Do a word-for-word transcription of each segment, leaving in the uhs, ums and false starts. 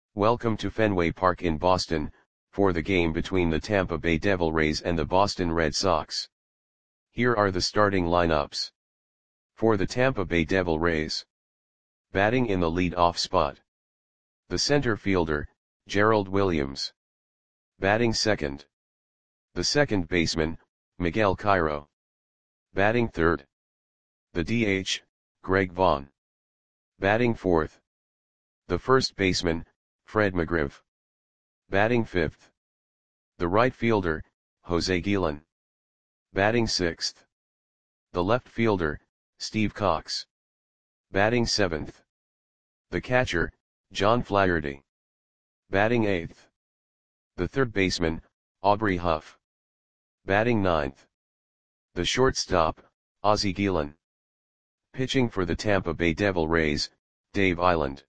Welcome to Fenway Park in Boston, for the game between the Tampa Bay Devil Rays and the Boston Red Sox. Here are the starting lineups. For the Tampa Bay Devil Rays. Batting in the lead-off spot. The center fielder, Gerald Williams. Batting second. The second baseman, Miguel Cairo. Batting third. The D H, Greg Vaughn. Batting fourth. The first baseman, Fred McGriff. Batting fifth. The right fielder, Jose Guillen. Batting sixth. The left fielder, Steve Cox. Batting seventh. The catcher, John Flaherty. Batting eighth. The third baseman, Aubrey Huff. Batting ninth. The shortstop, Ozzie Guillen. Pitching for the Tampa Bay Devil Rays, Dave Eiland.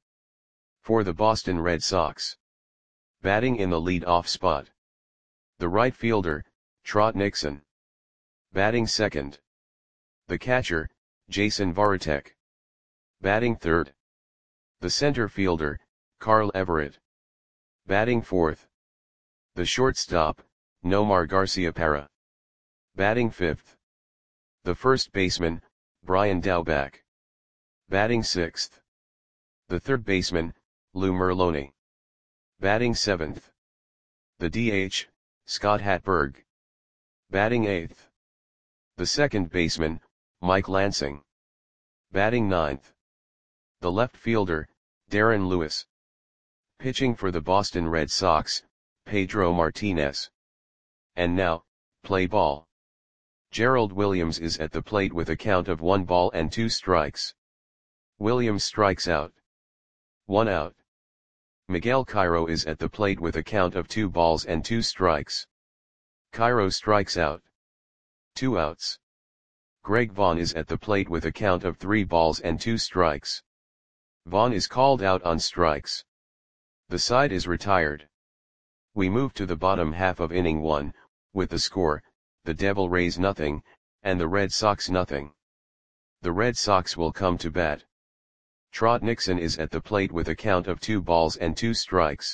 For the Boston Red Sox. Batting in the lead-off spot. The right fielder, Trot Nixon. Batting second. The catcher, Jason Varitek. Batting third. The center fielder, Carl Everett. Batting fourth. The shortstop, Nomar Garciaparra. Batting fifth. The first baseman, Brian Daubach. Batting sixth. The third baseman, Lou Merloni. Batting seventh. The D H, Scott Hatberg. Batting eighth. The second baseman, Mike Lansing. Batting ninth. The left fielder, Darren Lewis. Pitching for the Boston Red Sox, Pedro Martinez. And now, play ball. Gerald Williams is at the plate with a count of one ball and two strikes. Williams strikes out. One out. Miguel Cairo is at the plate with a count of two balls and two strikes. Cairo strikes out. Two outs. Greg Vaughn is at the plate with a count of three balls and two strikes. Vaughn is called out on strikes. The side is retired. We move to the bottom half of inning one, with the score, the Devil Rays nothing, and the Red Sox nothing. The Red Sox will come to bat. Trot Nixon is at the plate with a count of two balls and two strikes.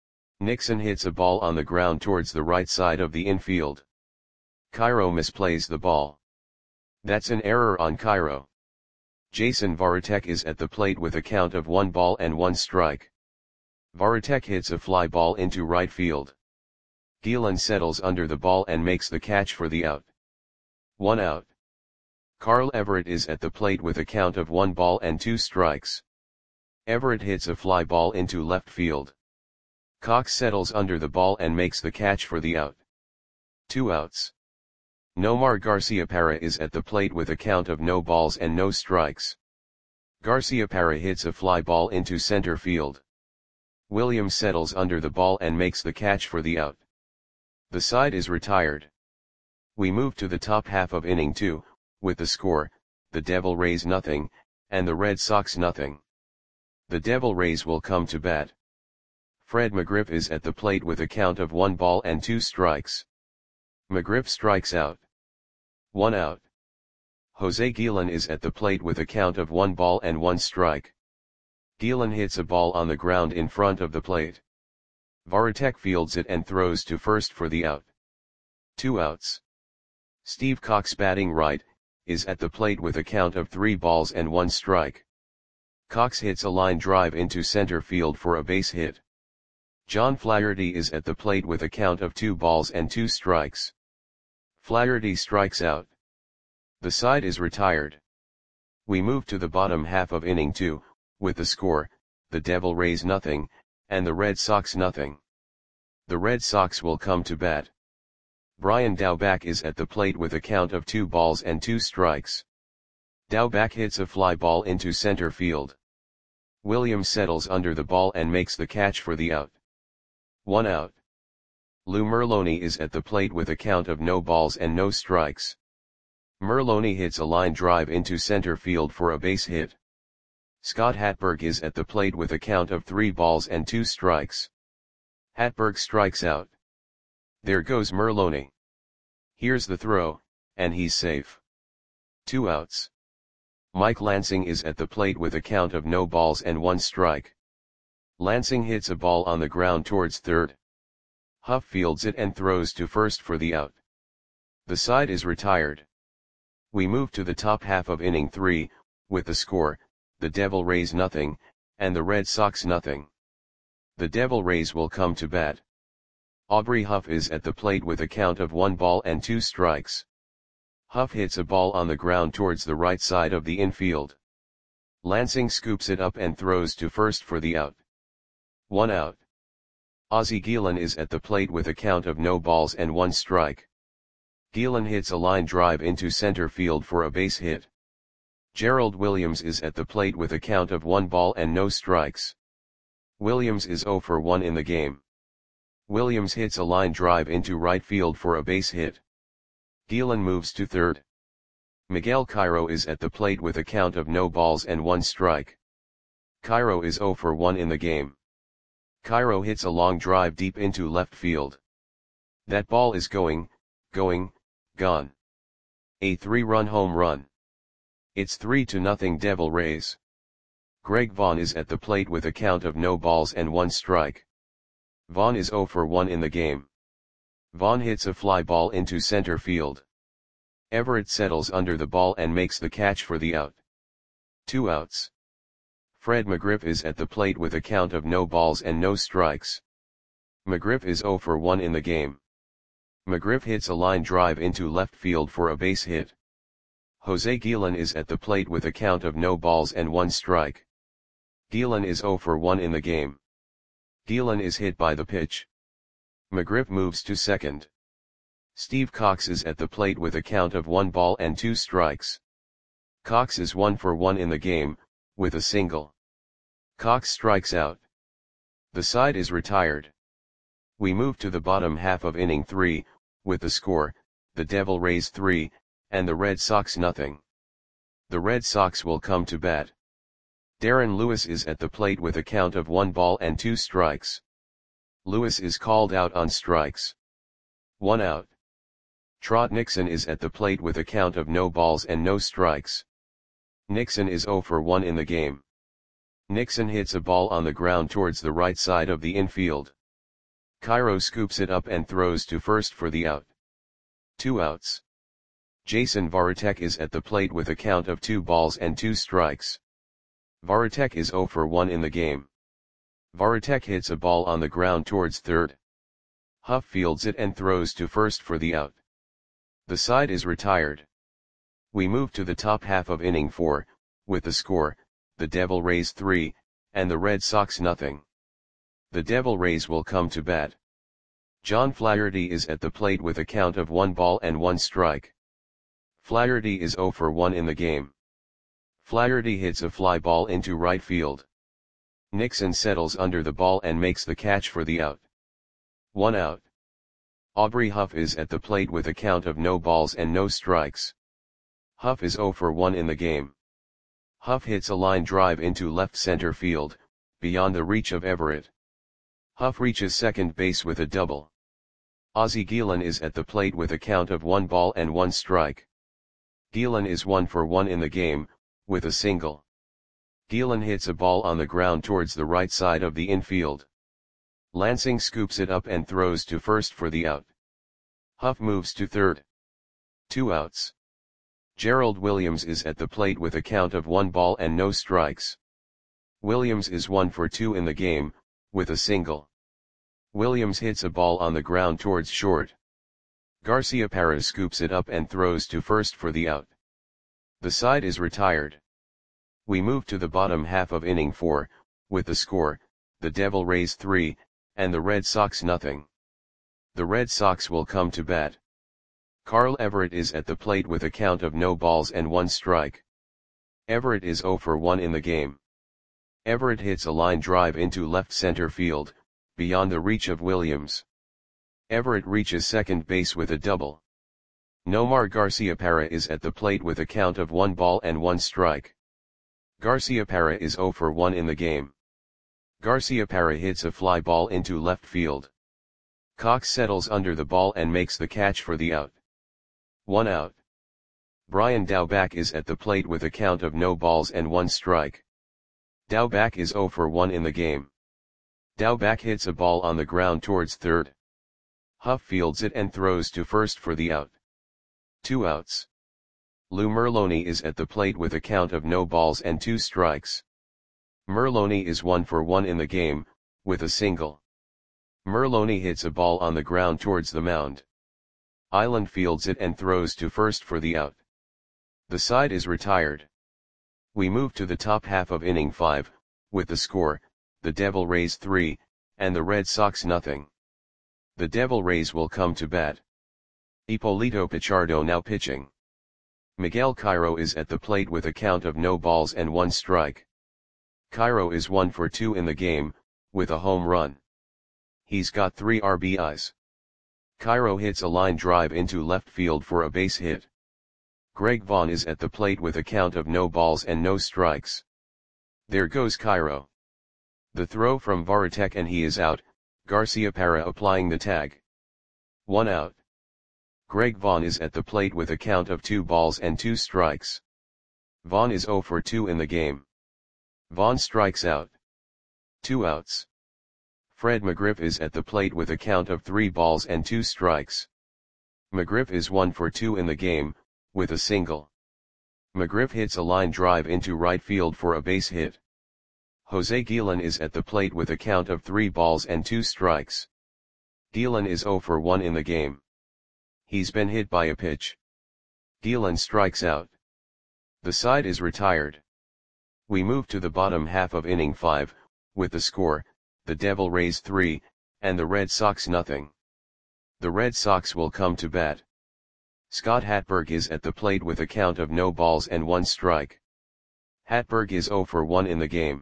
Nixon hits a ball on the ground towards the right side of the infield. Cairo misplays the ball. That's an error on Cairo. Jason Varitek is at the plate with a count of one ball and one strike. Varitek hits a fly ball into right field. Guillen settles under the ball and makes the catch for the out. One out. Carl Everett is at the plate with a count of one ball and two strikes. Everett hits a fly ball into left field. Cox settles under the ball and makes the catch for the out. Two outs. Nomar Garciaparra is at the plate with a count of no balls and no strikes. Garciaparra hits a fly ball into center field. Williams settles under the ball and makes the catch for the out. The side is retired. We move to the top half of inning two, with the score, the Devil Rays nothing, and the Red Sox nothing. The Devil Rays will come to bat. Fred McGriff is at the plate with a count of one ball and two strikes. McGriff strikes out. One out. Jose Guillen is at the plate with a count of one ball and one strike. Guillen hits a ball on the ground in front of the plate. Varitek fields it and throws to first for the out. Two outs. Steve Cox, batting right, is at the plate with a count of three balls and one strike. Cox hits a line drive into center field for a base hit. John Flaherty is at the plate with a count of two balls and two strikes. Flaherty strikes out. The side is retired. We move to the bottom half of inning two, with the score, the Devil Rays nothing, and the Red Sox nothing. The Red Sox will come to bat. Brian Daubach is at the plate with a count of two balls and two strikes. Daubach hits a fly ball into center field. Williams settles under the ball and makes the catch for the out. One out. Lou Merloni is at the plate with a count of no balls and no strikes. Merloni hits a line drive into center field for a base hit. Scott Hatberg is at the plate with a count of three balls and two strikes. Hatberg strikes out. There goes Merloni. Here's the throw, and he's safe. Two outs. Mike Lansing is at the plate with a count of no balls and one strike. Lansing hits a ball on the ground towards third. Huff fields it and throws to first for the out. The side is retired. We move to the top half of inning three, with the score, the Devil Rays nothing, and the Red Sox nothing. The Devil Rays will come to bat. Aubrey Huff is at the plate with a count of one ball and two strikes. Huff hits a ball on the ground towards the right side of the infield. Lansing scoops it up and throws to first for the out. One out. Ozzie Guillen is at the plate with a count of no balls and one strike. Guillen hits a line drive into center field for a base hit. Gerald Williams is at the plate with a count of one ball and no strikes. Williams is zero for one in the game. Williams hits a line drive into right field for a base hit. Guillen moves to third. Miguel Cairo is at the plate with a count of no balls and one strike. Cairo is zero for one in the game. Cairo hits a long drive deep into left field. That ball is going, going, gone. A three-run home run. It's three to nothing Devil Rays. Greg Vaughn is at the plate with a count of no balls and one strike. Vaughn is zero for one in the game. Vaughn hits a fly ball into center field. Everett settles under the ball and makes the catch for the out. Two outs. Fred McGriff is at the plate with a count of no balls and no strikes. McGriff is zero for one in the game. McGriff hits a line drive into left field for a base hit. Jose Guillen is at the plate with a count of no balls and one strike. Guillen is zero for one in the game. Guillen is hit by the pitch. McGriff moves to second. Steve Cox is at the plate with a count of one ball and two strikes. Cox is one for one in the game, with a single. Cox strikes out. The side is retired. We move to the bottom half of inning three, with the score, the Devil Rays three, and the Red Sox nothing. The Red Sox will come to bat. Darren Lewis is at the plate with a count of one ball and two strikes. Lewis is called out on strikes. One out. Trot Nixon is at the plate with a count of no balls and no strikes. Nixon is zero for one in the game. Nixon hits a ball on the ground towards the right side of the infield. Cairo scoops it up and throws to first for the out. Two outs. Jason Varitek is at the plate with a count of two balls and two strikes. Varitek is zero for one in the game. Varitek hits a ball on the ground towards third. Huff fields it and throws to first for the out. The side is retired. We move to the top half of inning four, with the score, the Devil Rays three, and the Red Sox nothing. The Devil Rays will come to bat. John Flaherty is at the plate with a count of one ball and one strike. Flaherty is zero for one in the game. Flaherty hits a fly ball into right field. Nixon settles under the ball and makes the catch for the out. One out. Aubrey Huff is at the plate with a count of no balls and no strikes. Huff is zero for one in the game. Huff hits a line drive into left center field, beyond the reach of Everett. Huff reaches second base with a double. Ozzie Guillen is at the plate with a count of one ball and one strike. Guillen is one for one in the game, with a single. Guillen hits a ball on the ground towards the right side of the infield. Lansing scoops it up and throws to first for the out. Huff moves to third. Two outs. Gerald Williams is at the plate with a count of one ball and no strikes. Williams is one for two in the game, with a single. Williams hits a ball on the ground towards short. Garciaparra scoops it up and throws to first for the out. The side is retired. We move to the bottom half of inning four, with the score, the Devil Rays three, and the Red Sox nothing. The Red Sox will come to bat. Carl Everett is at the plate with a count of no balls and one strike. Everett is zero for one in the game. Everett hits a line drive into left center field, beyond the reach of Williams. Everett reaches second base with a double. Nomar Garciaparra is at the plate with a count of one ball and one strike. Garciaparra is zero for one in the game. Garciaparra hits a fly ball into left field. Cox settles under the ball and makes the catch for the out. One out. Brian Daubach is at the plate with a count of no balls and one strike. Daubach is zero for one in the game. Daubach hits a ball on the ground towards third. Huff fields it and throws to first for the out. Two outs. Lou Merloni is at the plate with a count of no balls and two strikes. Merloni is one for one in the game, with a single. Merloni hits a ball on the ground towards the mound. Island fields it and throws to first for the out. The side is retired. We move to the top half of inning five, with the score, the Devil Rays three, and the Red Sox nothing. The Devil Rays will come to bat. Ippolito Pichardo now pitching. Miguel Cairo is at the plate with a count of no balls and one strike. Cairo is one for two in the game, with a home run. He's got three R B Is. Cairo hits a line drive into left field for a base hit. Greg Vaughn is at the plate with a count of no balls and no strikes. There goes Cairo. The throw from Varitek and he is out, Garciaparra applying the tag. One out. Greg Vaughn is at the plate with a count of two balls and two strikes. Vaughn is zero for two in the game. Vaughn strikes out. Two outs. Fred McGriff is at the plate with a count of three balls and two strikes. McGriff is one for two in the game, with a single. McGriff hits a line drive into right field for a base hit. Jose Guillen is at the plate with a count of three balls and two strikes. Guillen is zero for one in the game. He's been hit by a pitch. Guillen strikes out. The side is retired. We move to the bottom half of inning five, with the score, the Devil Rays three, and the Red Sox nothing. The Red Sox will come to bat. Scott Hatberg is at the plate with a count of no balls and one strike. Hatberg is zero for one in the game.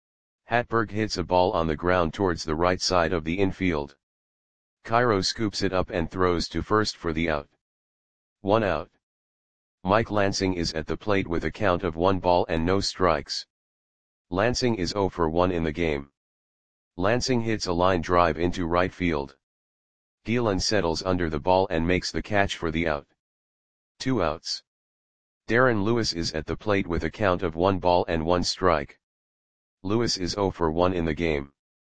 Hatberg hits a ball on the ground towards the right side of the infield. Cairo scoops it up and throws to first for the out. One out. Mike Lansing is at the plate with a count of one ball and no strikes. Lansing is zero for one in the game. Lansing hits a line drive into right field. Guillen settles under the ball and makes the catch for the out. Two outs. Darren Lewis is at the plate with a count of one ball and one strike. Lewis is zero for one in the game.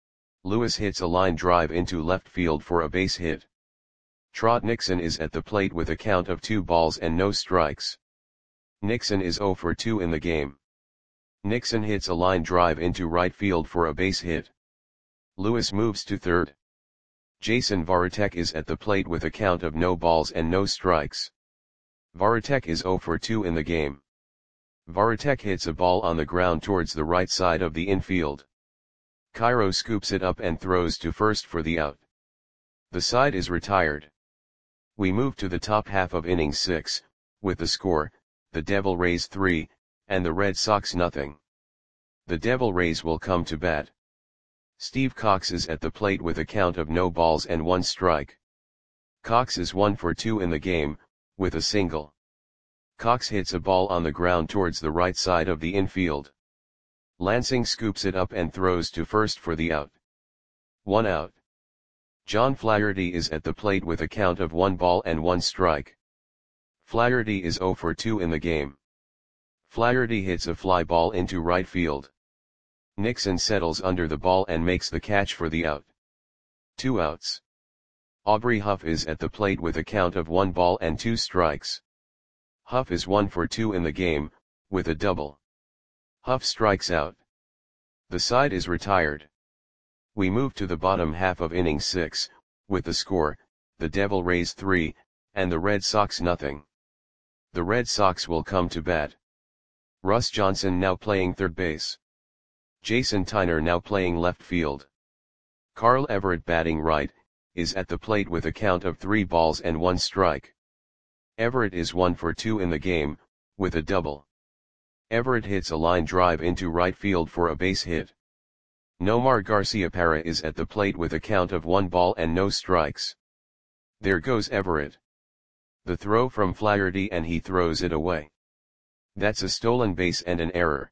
Lewis hits a line drive into left field for a base hit. Trot Nixon is at the plate with a count of two balls and no strikes. Nixon is zero for two in the game. Nixon hits a line drive into right field for a base hit. Lewis moves to third. Jason Varitek is at the plate with a count of no balls and no strikes. Varitek is zero for two in the game. Varitek hits a ball on the ground towards the right side of the infield. Cairo scoops it up and throws to first for the out. The side is retired. We move to the top half of inning six, with the score, the Devil Rays three, and the Red Sox nothing. The Devil Rays will come to bat. Steve Cox is at the plate with a count of no balls and one strike. Cox is one for two in the game, with a single. Cox hits a ball on the ground towards the right side of the infield. Lansing scoops it up and throws to first for the out. One out. John Flaherty is at the plate with a count of one ball and one strike. Flaherty is zero for two in the game. Flaherty hits a fly ball into right field. Nixon settles under the ball and makes the catch for the out. Two outs. Aubrey Huff is at the plate with a count of one ball and two strikes. Huff is one for two in the game, with a double. Huff strikes out. The side is retired. We move to the bottom half of inning six, with the score, the Devil Rays three, and the Red Sox nothing. The Red Sox will come to bat. Russ Johnson now playing third base. Jason Tyner now playing left field. Carl Everett batting right, is at the plate with a count of three balls and one strike. Everett is one for two in the game, with a double. Everett hits a line drive into right field for a base hit. Nomar Garciaparra is at the plate with a count of one ball and no strikes. There goes Everett. The throw from Flaherty and he throws it away. That's a stolen base and an error.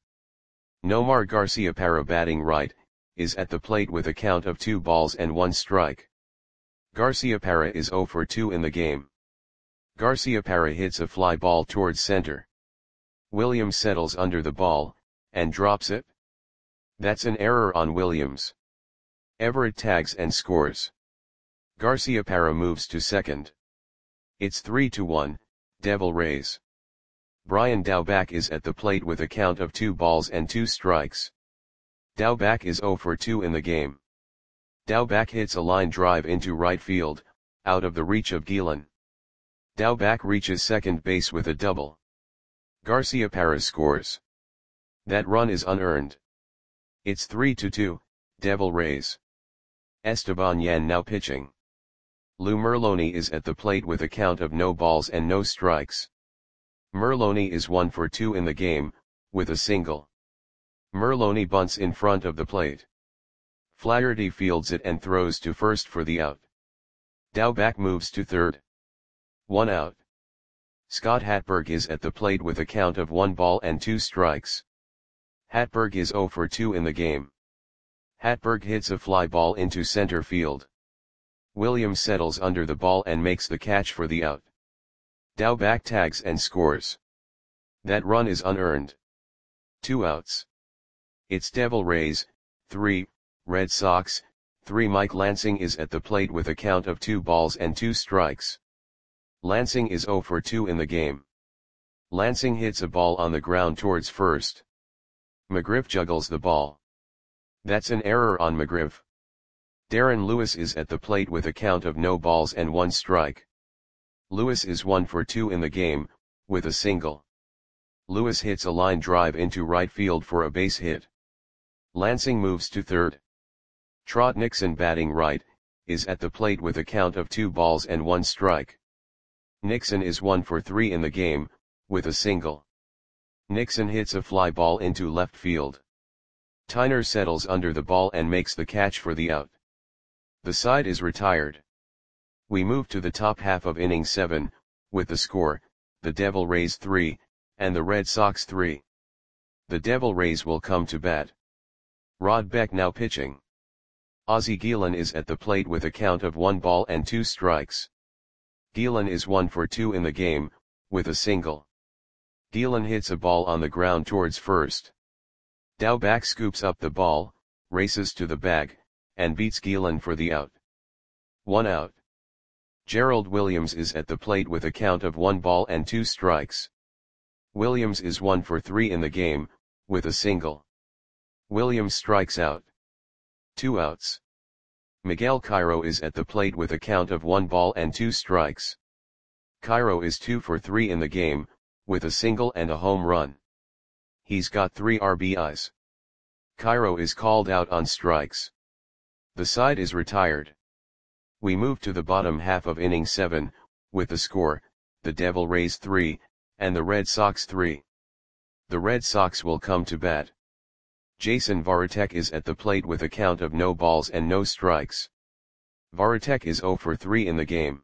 Nomar Garciaparra batting right, is at the plate with a count of two balls and one strike. Garciaparra is zero for two in the game. Garciaparra hits a fly ball towards center. Williams settles under the ball, and drops it. That's an error on Williams. Everett tags and scores. Garciaparra moves to second. It's three to one, Devil Rays. Brian Daubach is at the plate with a count of two balls and two strikes. Daubach is zero for two in the game. Daubach hits a line drive into right field, out of the reach of Gielan. Daubach reaches second base with a double. Garciaparra scores. That run is unearned. It's three to two, Devil Rays. Esteban Yan now pitching. Lou Merloni is at the plate with a count of no balls and no strikes. Merloni is one for two in the game, with a single. Merloni bunts in front of the plate. Flaherty fields it and throws to first for the out. Daubach moves to third. One out. Scott Hatberg is at the plate with a count of one ball and two strikes. Hatberg is zero for two in the game. Hatberg hits a fly ball into center field. Williams settles under the ball and makes the catch for the out. Daubach tags and scores. That run is unearned. Two outs. It's Devil Rays, three, Red Sox, three. Mike Lansing is at the plate with a count of two balls and two strikes. Lansing is zero for two in the game. Lansing hits a ball on the ground towards first. McGriff juggles the ball. That's an error on McGriff. Darren Lewis is at the plate with a count of no balls and one strike. Lewis is one for two in the game, with a single. Lewis hits a line drive into right field for a base hit. Lansing moves to third. Trot Nixon, batting right, is at the plate with a count of two balls and one strike. Nixon is one for three in the game, with a single. Nixon hits a fly ball into left field. Tyner settles under the ball and makes the catch for the out. The side is retired. We move to the top half of inning seven, with the score, the Devil Rays three, and the Red Sox three. The Devil Rays will come to bat. Rod Beck now pitching. Ozzie Gielan is at the plate with a count of one ball and two strikes. Gielan is one for two in the game, with a single. Gielan hits a ball on the ground towards first. Daubach scoops up the ball, races to the bag, and beats Gielan for the out. One out. Gerald Williams is at the plate with a count of one ball and two strikes. Williams is one for three in the game, with a single. Williams strikes out. Two outs. Miguel Cairo is at the plate with a count of one ball and two strikes. Cairo is two for three in the game, with a single and a home run. He's got three R B Is. Cairo is called out on strikes. The side is retired. We move to the bottom half of inning seven, with the score, the Devil Rays three, and the Red Sox three. The Red Sox will come to bat. Jason Varitek is at the plate with a count of no balls and no strikes. Varitek is zero for three in the game.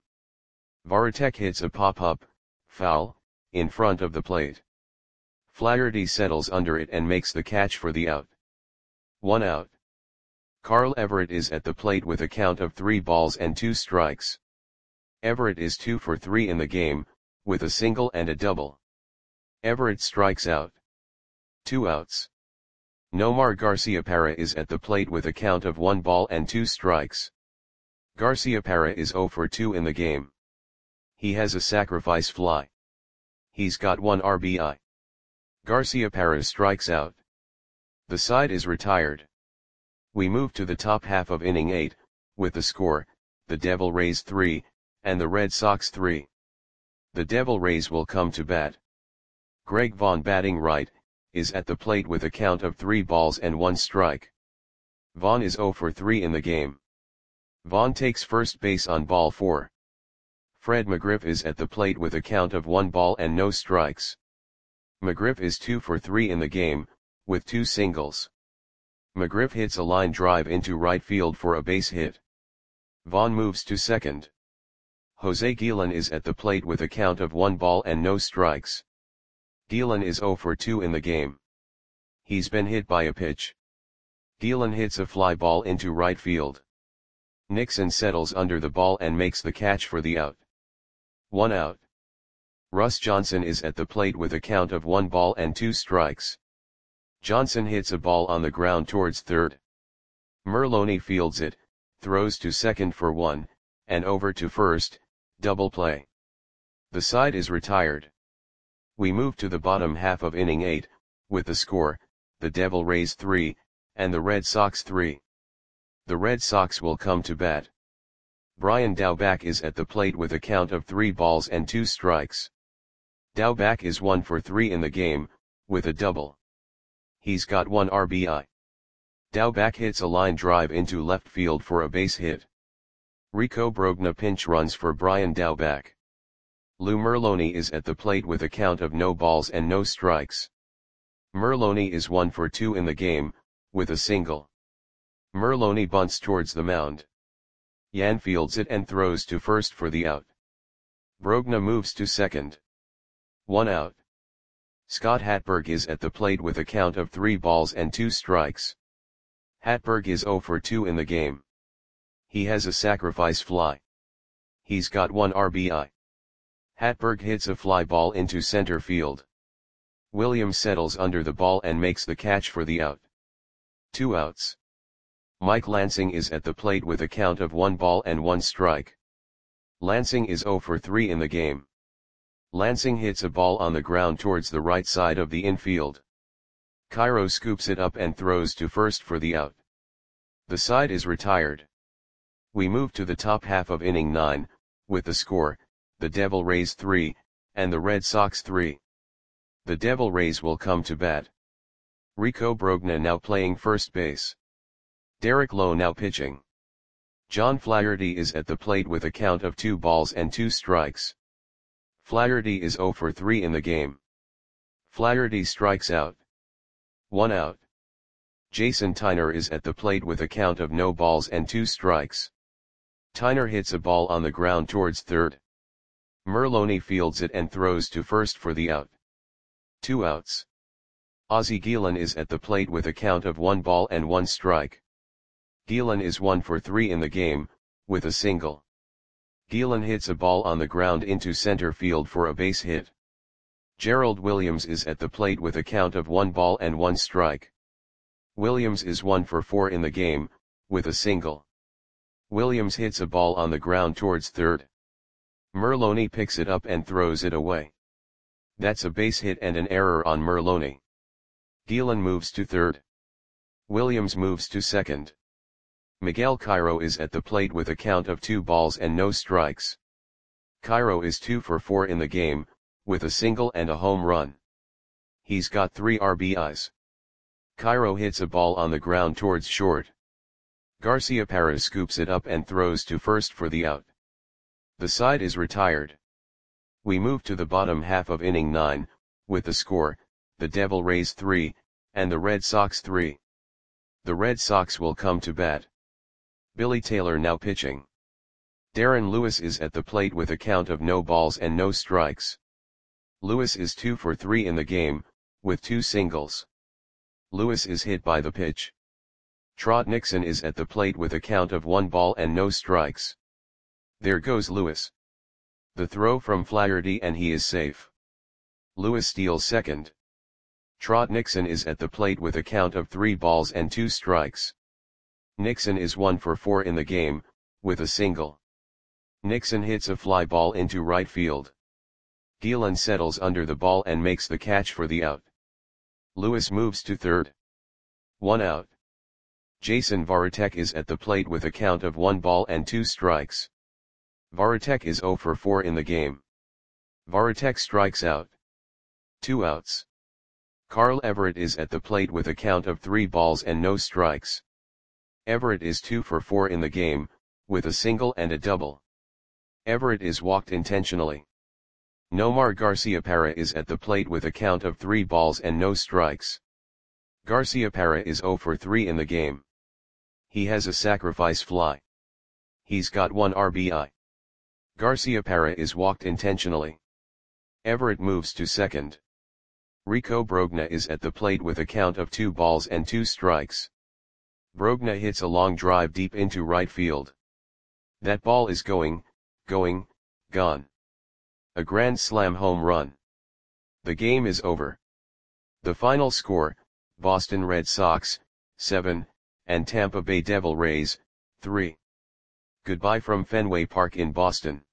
Varitek hits a pop-up, foul, in front of the plate. Flaherty settles under it and makes the catch for the out. One out. Carl Everett is at the plate with a count of three balls and two strikes. Everett is two for three in the game, with a single and a double. Everett strikes out. Two outs. Nomar Garciaparra is at the plate with a count of one ball and two strikes. Garciaparra is zero for two in the game. He has a sacrifice fly. He's got one R B I. Garciaparra strikes out. The side is retired. We move to the top half of inning eight, with the score, the Devil Rays three, and the Red Sox three. The Devil Rays will come to bat. Greg Vaughn, batting right, is at the plate with a count of three balls and one strike. Vaughn is zero for three in the game. Vaughn takes first base on ball four. Fred McGriff is at the plate with a count of one ball and no strikes. McGriff is two for three in the game, with two singles. McGriff hits a line drive into right field for a base hit. Vaughn moves to second. Jose Gielan is at the plate with a count of one ball and no strikes. Gielan is zero for two in the game. He's been hit by a pitch. Gielan hits a fly ball into right field. Nixon settles under the ball and makes the catch for the out. One out. Russ Johnson is at the plate with a count of one ball and two strikes. Johnson hits a ball on the ground towards third. Merloni fields it, throws to second for one, and over to first, double play. The side is retired. We move to the bottom half of inning eight, with the score, the Devil Rays three, and the Red Sox three. The Red Sox will come to bat. Brian Daubach is at the plate with a count of three balls and two strikes. Daubach is one for three in the game, with a double. He's got one R B I. Daubach hits a line drive into left field for a base hit. Rico Brogna pinch runs for Brian Daubach. Lou Merloni is at the plate with a count of no balls and no strikes. Merloni is one for two in the game, with a single. Merloni bunts towards the mound. Yan fields it and throws to first for the out. Brogna moves to second. One out. Scott Hatberg is at the plate with a count of three balls and two strikes. Hatberg is zero for two in the game. He has a sacrifice fly. He's got one R B I. Hatberg hits a fly ball into center field. Williams settles under the ball and makes the catch for the out. Two outs. Mike Lansing is at the plate with a count of one ball and one strike. Lansing is zero for three in the game. Lansing hits a ball on the ground towards the right side of the infield. Cairo scoops it up and throws to first for the out. The side is retired. We move to the top half of inning nine, with the score, the Devil Rays three, and the Red Sox three. The Devil Rays will come to bat. Rico Brogna now playing first base. Derek Lowe now pitching. John Flaherty is at the plate with a count of two balls and two strikes. Flaherty is zero for three in the game. Flaherty strikes out. One out. Jason Tyner is at the plate with a count of no balls and two strikes. Tyner hits a ball on the ground towards third. Merloni fields it and throws to first for the out. Two outs. Ozzie Guillen is at the plate with a count of one ball and one strike. Guillen is one for three in the game, with a single. Guillen hits a ball on the ground into center field for a base hit. Gerald Williams is at the plate with a count of one ball and one strike. Williams is one for four in the game, with a single. Williams hits a ball on the ground towards third. Merloni picks it up and throws it away. That's a base hit and an error on Merloni. Guillen moves to third. Williams moves to second. Miguel Cairo is at the plate with a count of two balls and no strikes. Cairo is two for four in the game, with a single and a home run. He's got three R B Is. Cairo hits a ball on the ground towards short. Garciaparra scoops it up and throws to first for the out. The side is retired. We move to the bottom half of inning nine, with the score, the Devil Rays three, and the Red Sox three. The Red Sox will come to bat. Billy Taylor now pitching. Darren Lewis is at the plate with a count of no balls and no strikes. Lewis is two for three in the game, with two singles. Lewis is hit by the pitch. Trot Nixon is at the plate with a count of one ball and no strikes. There goes Lewis. The throw from Flaherty and he is safe. Lewis steals second. Trot Nixon is at the plate with a count of three balls and two strikes. Nixon is one for four in the game, with a single. Nixon hits a fly ball into right field. Guillen settles under the ball and makes the catch for the out. Lewis moves to third. One out. Jason Varitek is at the plate with a count of one ball and two strikes. Varitek is zero for four in the game. Varitek strikes out. Two outs. Carl Everett is at the plate with a count of three balls and no strikes. Everett is two for four in the game, with a single and a double. Everett is walked intentionally. Nomar Garciaparra is at the plate with a count of three balls and no strikes. Garciaparra is zero for three in the game. He has a sacrifice fly. He's got one R B I. Garciaparra is walked intentionally. Everett moves to second. Rico Brogna is at the plate with a count of two balls and two strikes. Brogna hits a long drive deep into right field. That ball is going, going, gone. A grand slam home run. The game is over. The final score, Boston Red Sox, seven, and Tampa Bay Devil Rays, three. Goodbye from Fenway Park in Boston.